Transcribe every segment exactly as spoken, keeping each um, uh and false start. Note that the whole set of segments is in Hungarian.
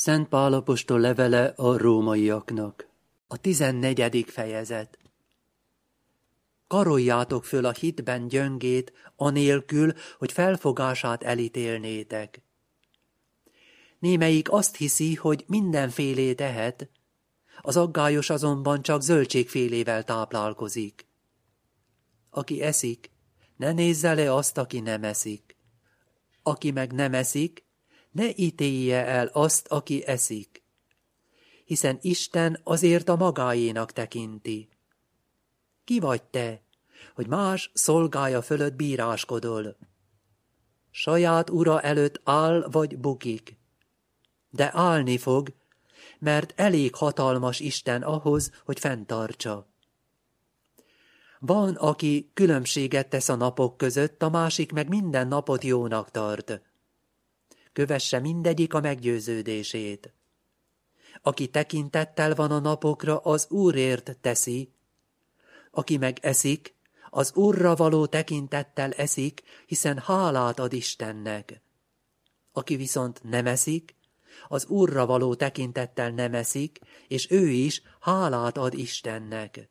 Szent Pál apostol levele a rómaiaknak. A tizennegyedik fejezet. Karoljátok föl a hitben gyöngét, anélkül, hogy felfogását elítélnétek. Némelyik azt hiszi, hogy mindenfélét tehet, az aggályos azonban csak zöldségfélével táplálkozik. Aki eszik, ne nézze le azt, aki nem eszik. Aki meg nem eszik, ne ítélje el azt, aki eszik, hiszen Isten azért a magáénak tekinti. Ki vagy te, hogy más szolgája fölött bíráskodol? Saját ura előtt áll vagy bukik, de állni fog, mert elég hatalmas Isten ahhoz, hogy fenntartsa. Van, aki különbséget tesz a napok között, a másik meg minden napot jónak tart. Kövesse mindegyik a meggyőződését. Aki tekintettel van a napokra, az Úrért teszi, aki meg eszik, az Úrra való tekintettel eszik, hiszen hálát ad Istennek. Aki viszont nem eszik, az Úrra való tekintettel nem eszik, és ő is hálát ad Istennek.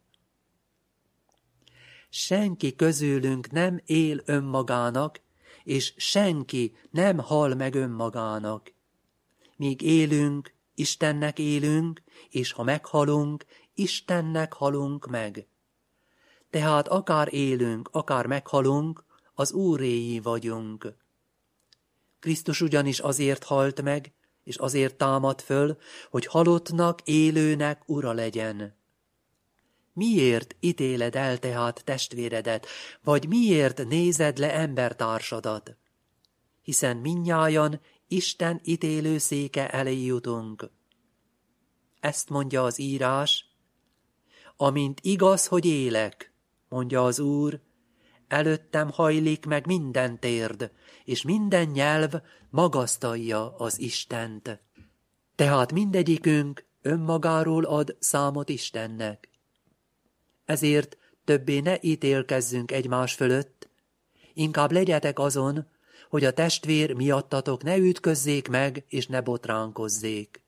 Senki közülünk nem él önmagának, és senki nem hal meg önmagának. Míg élünk, Istennek élünk, és ha meghalunk, Istennek halunk meg. Tehát akár élünk, akár meghalunk, az Úréi vagyunk. Krisztus ugyanis azért halt meg, és azért támad föl, hogy halottnak, élőnek ura legyen. Miért ítéled el tehát testvéredet, vagy miért nézed le embertársadat? Hiszen mindnyájan Isten ítélőszéke elé jutunk. Ezt mondja az írás: amint igaz, hogy élek, mondja az Úr, előttem hajlik meg minden térd, és minden nyelv magasztalja az Istent. Tehát mindegyikünk önmagáról ad számot Istennek. Ezért többé ne ítélkezzünk egymás fölött, inkább legyetek azon, hogy a testvér miattatok ne ütközzék meg, és ne botránkozzék.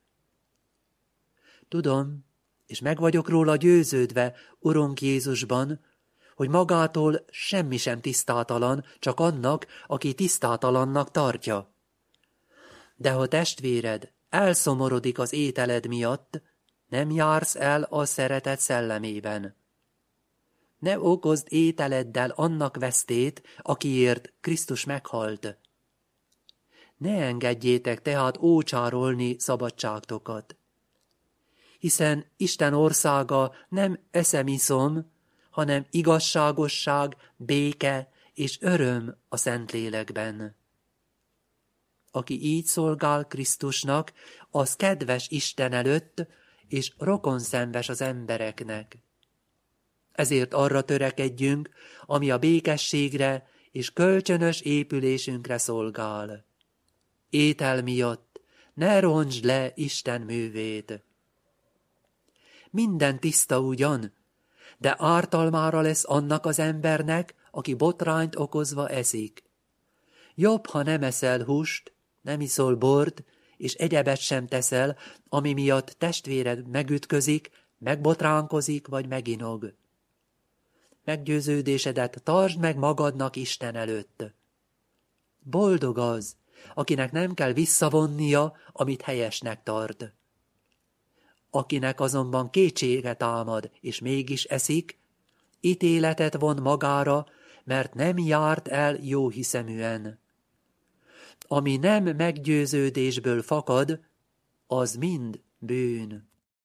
Tudom, és meg vagyok róla győződve, Urunk Jézusban, hogy magától semmi sem tisztátalan, csak annak, aki tisztátalannak tartja. De ha testvéred elszomorodik az ételed miatt, nem jársz el a szeretet szellemében. Ne okozd ételeddel annak vesztét, akiért Krisztus meghalt. Ne engedjétek tehát ócsárolni szabadságtokat. Hiszen Isten országa nem eszemiszom, hanem igazságosság, béke és öröm a Szentlélekben. Aki így szolgál Krisztusnak, az kedves Isten előtt, és rokonszenves az embereknek. Ezért arra törekedjünk, ami a békességre és kölcsönös épülésünkre szolgál. Étel miatt ne rontsd le Isten művét. Minden tiszta ugyan, de ártalmára lesz annak az embernek, aki botrányt okozva eszik. Jobb, ha nem eszel húst, nem iszol bort, és egyebet sem teszel, ami miatt testvéred megütközik, megbotránkozik vagy meginog. Meggyőződésedet tartsd meg magadnak Isten előtt. Boldog az, akinek nem kell visszavonnia, amit helyesnek tart. Akinek azonban kétsége támad, és mégis eszik, ítéletet von magára, mert nem járt el jóhiszeműen. Ami nem meggyőződésből fakad, az mind bűn.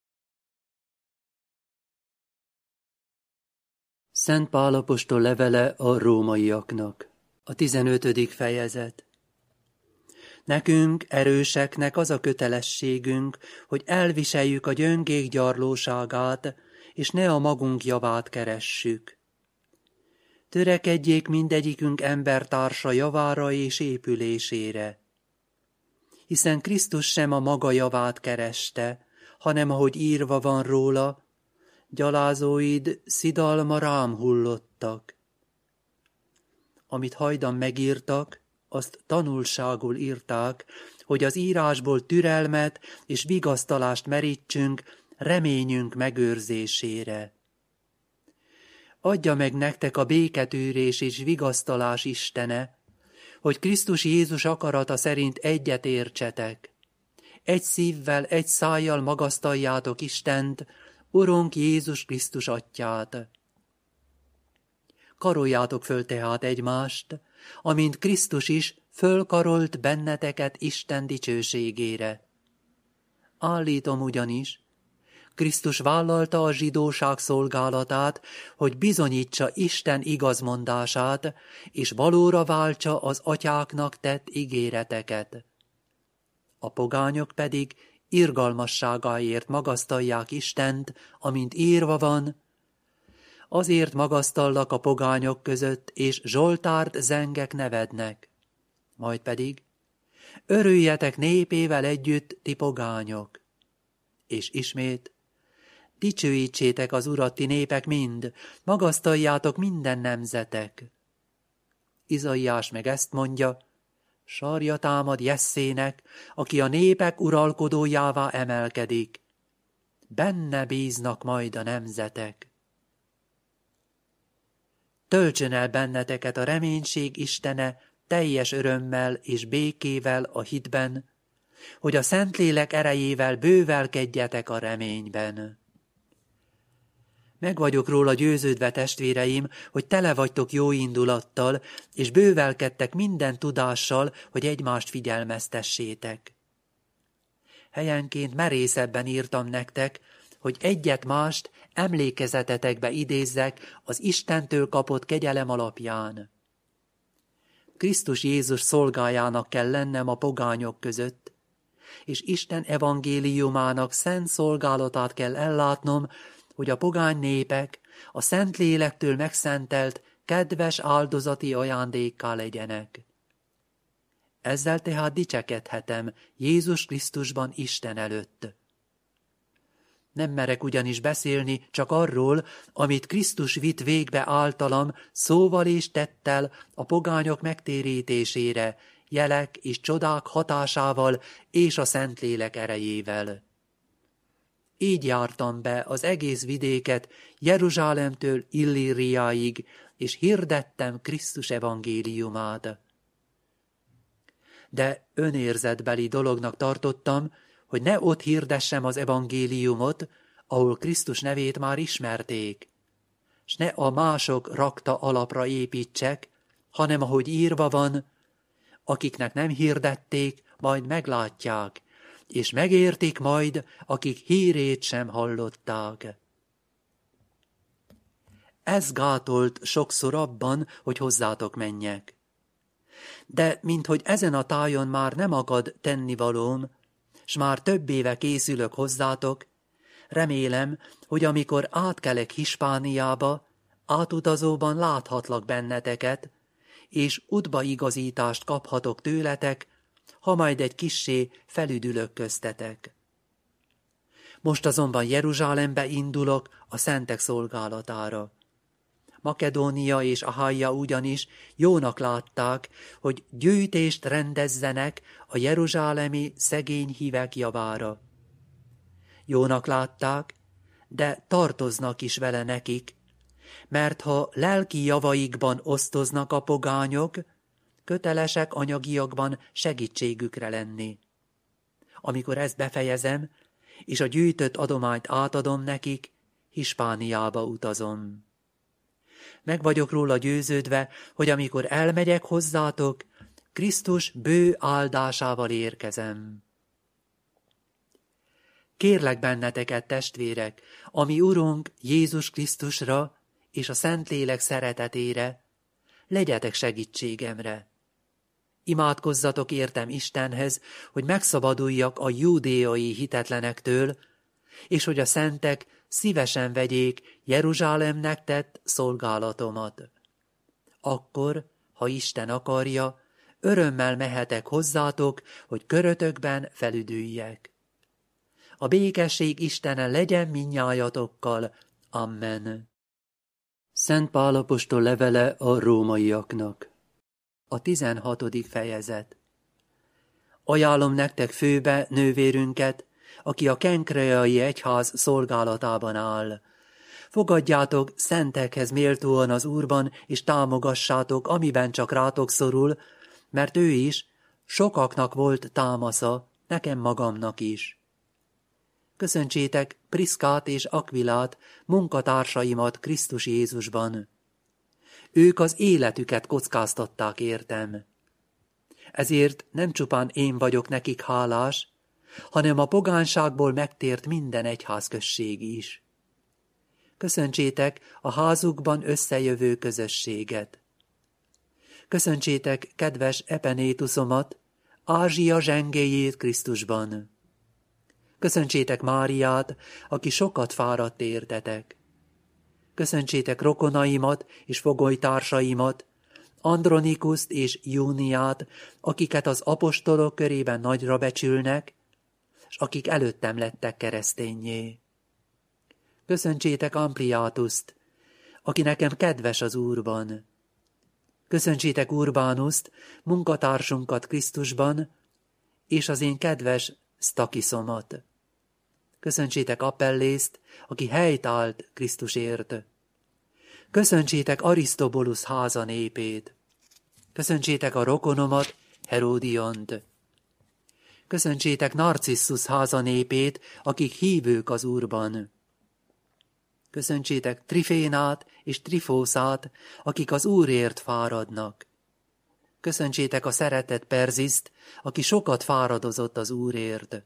Szent Pál apostol levele a rómaiaknak. A tizenötödik fejezet. Nekünk, erőseknek az a kötelességünk, hogy elviseljük a gyöngék gyarlóságát, és ne a magunk javát keressük. Törekedjék mindegyikünk embertársa javára és épülésére. Hiszen Krisztus sem a maga javát kereste, hanem ahogy írva van róla, gyalázóid szidalma rám hullottak. Amit hajdan megírtak, azt tanulságul írták, hogy az írásból türelmet és vigasztalást merítsünk reményünk megőrzésére. Adja meg nektek a béketűrés és vigasztalás Istene, hogy Krisztus Jézus akarata szerint egyet értsetek. Egy szívvel, egy szájjal magasztaljátok Istent, Urunk Jézus Krisztus Atyját. Karoljátok föl tehát egymást, amint Krisztus is fölkarolt benneteket Isten dicsőségére. Állítom ugyanis, Krisztus vállalta a zsidóság szolgálatát, hogy bizonyítsa Isten igazmondását, és valóra váltsa az atyáknak tett ígéreteket. A pogányok pedig irgalmasságáért magasztalják Istent, amint írva van, azért magasztallak a pogányok között, és Zsoltárt zengek nevednek. Majd pedig, örüljetek népével együtt, ti pogányok. És ismét, dicsőítsétek az Urat, ti népek mind, magasztaljátok minden nemzetek. Izaiás meg ezt mondja, sarja támad Jesszének, aki a népek uralkodójává emelkedik. Benne bíznak majd a nemzetek. Töltsön el benneteket a reménység Istene teljes örömmel és békével a hitben, hogy a Szentlélek erejével bővelkedjetek a reményben. Meg vagyok róla győződve, testvéreim, hogy tele vagytok jó indulattal, és bővelkedtek minden tudással, hogy egymást figyelmeztessétek. Helyenként merészebben írtam nektek, hogy egyet-mást emlékezetetekbe idézzek az Istentől kapott kegyelem alapján. Krisztus Jézus szolgájának kell lennem a pogányok között, és Isten evangéliumának szent szolgálatát kell ellátnom, hogy a pogány népek a Szentlélektől megszentelt, kedves áldozati ajándékká legyenek. Ezzel tehát dicsekedhetem Jézus Krisztusban Isten előtt. Nem merek ugyanis beszélni csak arról, amit Krisztus vitt végbe általam szóval és tettel a pogányok megtérítésére, jelek és csodák hatásával és a Szentlélek erejével. Így jártam be az egész vidéket Jeruzsálemtől Illíriáig, és hirdettem Krisztus evangéliumát. De önérzetbeli dolognak tartottam, hogy ne ott hirdessem az evangéliumot, ahol Krisztus nevét már ismerték, s ne a mások rakta alapra építsek, hanem ahogy írva van, akiknek nem hirdették, majd meglátják, és megértik majd, akik hírét sem hallották. Ez gátolt sokszor abban, hogy hozzátok menjek. De minthogy ezen a tájon már nem akad tennivalóm, s már több éve készülök hozzátok, remélem, hogy amikor átkelek Hispániába, átutazóban láthatlak benneteket, és útbaigazítást kaphatok tőletek, ha majd egy kissé felüdülök köztetek. Most azonban Jeruzsálembe indulok a szentek szolgálatára. Makedónia és Achaia ugyanis jónak látták, hogy gyűjtést rendezzenek a jeruzsálemi szegény hívek javára. Jónak látták, de tartoznak is vele nekik, mert ha lelki javaikban osztoznak a pogányok, kötelesek anyagiakban segítségükre lenni. Amikor ezt befejezem, és a gyűjtött adományt átadom nekik, Hispániába utazom. Meg vagyok róla győződve, hogy amikor elmegyek hozzátok, Krisztus bő áldásával érkezem. Kérlek benneteket, testvérek, ami Urunk Jézus Krisztusra és a Szentlélek szeretetére, legyetek segítségemre. Imádkozzatok értem Istenhez, hogy megszabaduljak a júdéai hitetlenektől, és hogy a szentek szívesen vegyék Jeruzsálemnek tett szolgálatomat. Akkor, ha Isten akarja, örömmel mehetek hozzátok, hogy körötökben felüdüljek. A békesség Istene legyen mindnyájatokkal. Amen. Szent Pál apostol levele a rómaiaknak. A tizenhatodik fejezet. Ajánlom nektek főbe nővérünket, aki a kenkreai egyház szolgálatában áll. Fogadjátok szentekhez méltóan az Úrban, és támogassátok, amiben csak rátok szorul, mert ő is sokaknak volt támasza, nekem magamnak is. Köszöntsétek Priszkát és Akvilát, munkatársaimat Krisztus Jézusban. Ők az életüket kockáztatták értem. Ezért nem csupán én vagyok nekik hálás, hanem a pogánságból megtért minden egyházközség is. Köszöntsétek a házukban összejövő közösséget. Köszöntsétek kedves Epenétuszomat, Ázsia zsengéjét Krisztusban. Köszöntsétek Máriát, aki sokat fáradt értetek. Köszöntsétek rokonaimat és fogolytársaimat, Andronikuszt és Júniát, akiket az apostolok körében nagyra becsülnek, és akik előttem lettek kereszténnyé. Köszöntsétek Ampliátuszt, aki nekem kedves az Úrban. Köszöntsétek Urbánuszt, munkatársunkat Krisztusban, és az én kedves Sztakiszomat. Köszöntsétek Appellészt, aki helyt állt Krisztusért. Köszöntsétek Arisztobulusz háza népét. Köszöntsétek a rokonomat, Heródiont. Köszöntsétek Narcissus háza népét, akik hívők az Úrban. Köszöntsétek Trifénát és Trifószát, akik az Úrért fáradnak. Köszöntsétek a szeretett Perziszt, aki sokat fáradozott az Úrért.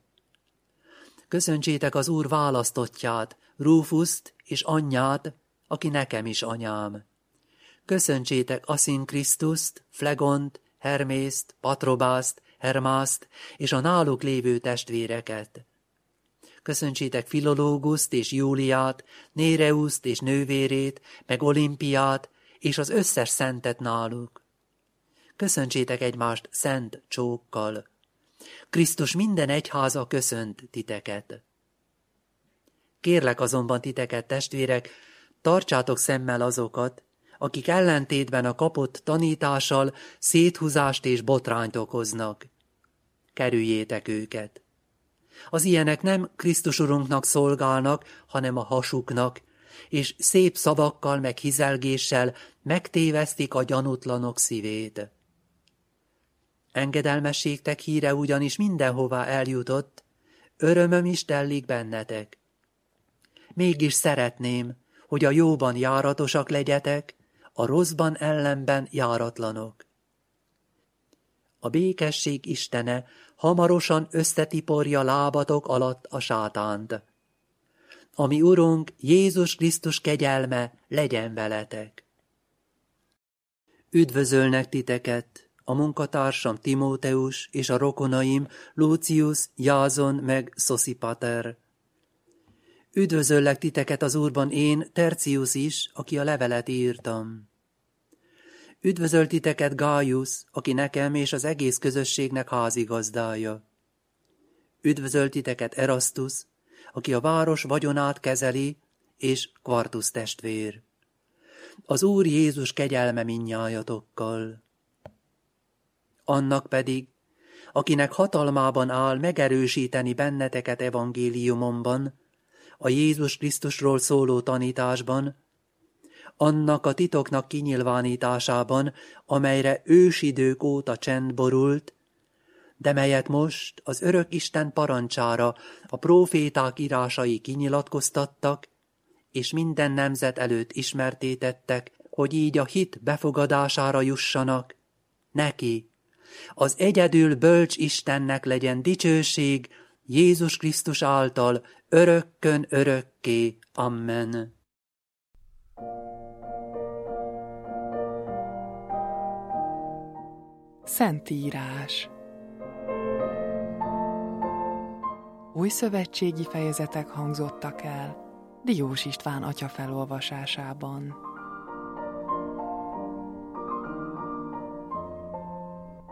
Köszöntsétek az Úr választottját, Rúfuszt és anyját, aki nekem is anyám. Köszöntsétek Aszinkrisztuszt, Flegont, Hermészt, Patrobászt, Hermászt és a náluk lévő testvéreket. Köszöntsétek Filológuszt és Júliát, Néreuszt és nővérét, meg Olimpiát és az összes szentet náluk. Köszöntsétek egymást szent csókkal. Krisztus minden egyháza köszönt titeket. Kérlek azonban titeket, testvérek, tartsátok szemmel azokat, akik ellentétben a kapott tanítással széthúzást és botrányt okoznak. Kerüljétek őket. Az ilyenek nem Krisztus Urunknak szolgálnak, hanem a hasuknak, és szép szavakkal meg hizelgéssel megtévesztik a gyanútlanok szívét. Engedelmességtek híre ugyanis mindenhová eljutott, örömöm is tellik bennetek. Mégis szeretném, hogy a jóban járatosak legyetek, a rosszban ellenben járatlanok. A békesség Istene hamarosan összetiporja lábatok alatt a sátánt. Ami Urunk Jézus Krisztus kegyelme legyen veletek. Üdvözölnek titeket a munkatársam Timóteus és a rokonaim Lucius, Jázon meg Szoszipater. Üdvözöllek titeket az Úrban én, Tercius is, aki a levelet írtam. Üdvözöl titeket Gájusz, aki nekem és az egész közösségnek házigazdája. Üdvözöl titeket Erasztus, aki a város vagyonát kezeli, és Kvartusz testvér. Az Úr Jézus kegyelme mindnyájatokkal. Annak pedig, akinek hatalmában áll megerősíteni benneteket evangéliumomban, a Jézus Krisztusról szóló tanításban, annak a titoknak kinyilvánításában, amelyre ősidők óta csend borult, de melyet most az örök Isten parancsára a próféták írásai kinyilatkoztattak, és minden nemzet előtt ismertétettek, hogy így a hit befogadására jussanak, neki, az egyedül bölcs Istennek legyen dicsőség Jézus Krisztus által örökkön örökké. Amen. Szentírás. Új szövetségi fejezetek hangzottak el Diós István atya felolvasásában.